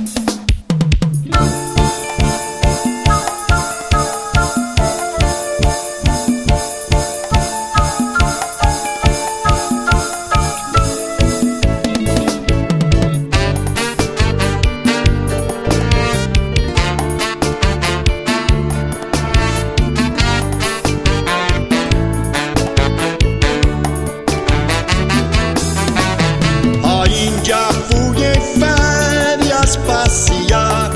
passear,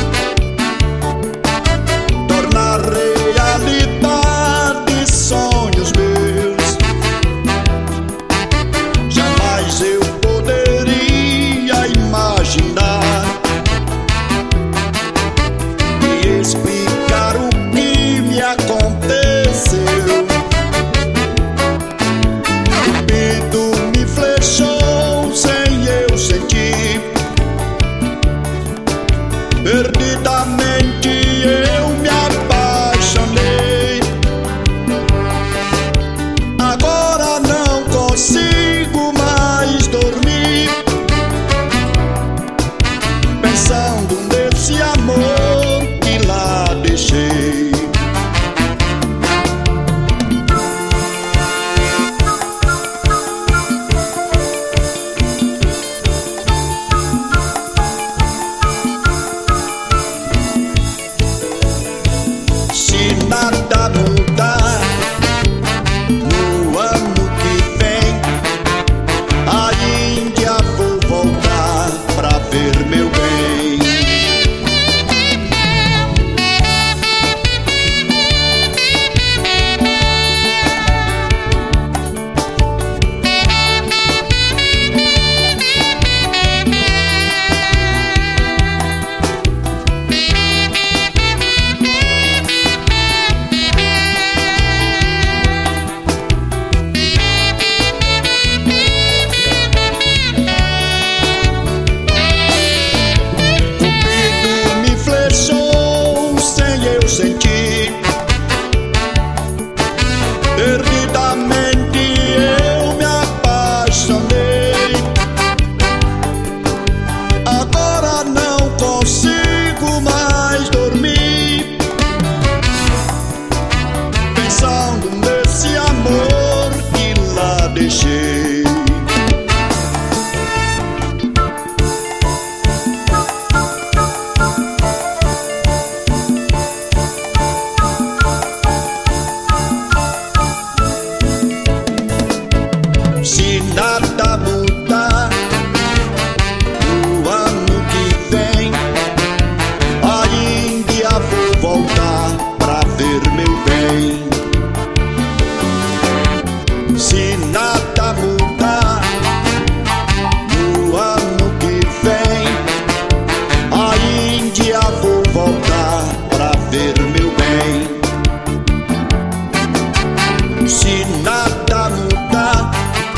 tornar realidade sonhos meus. Jamais eu poderia imaginar e explicar o que me aconteceu. Cupido me flechou sem eu sentir. Perdidamente eu me apaixonei. Agora não consigo mais dormir, pensando nesse amor que lá deixei. Se nada mudar no ano que vem, a Índia vou voltar pra ver meu bem. Senti, perdidamente eu me apaixonei. Agora não consigo mais dormir, pensando nesse amor que lá deixei. Se nada mudar no ano que vem, a Índia vou voltar pra ver meu bem. Se nada mudar no ano que vem, a Índia vou voltar pra ver meu bem. Se nada mudar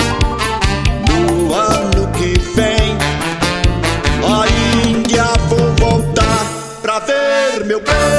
no ano que vem, a Índia vou voltar pra ver meu bem.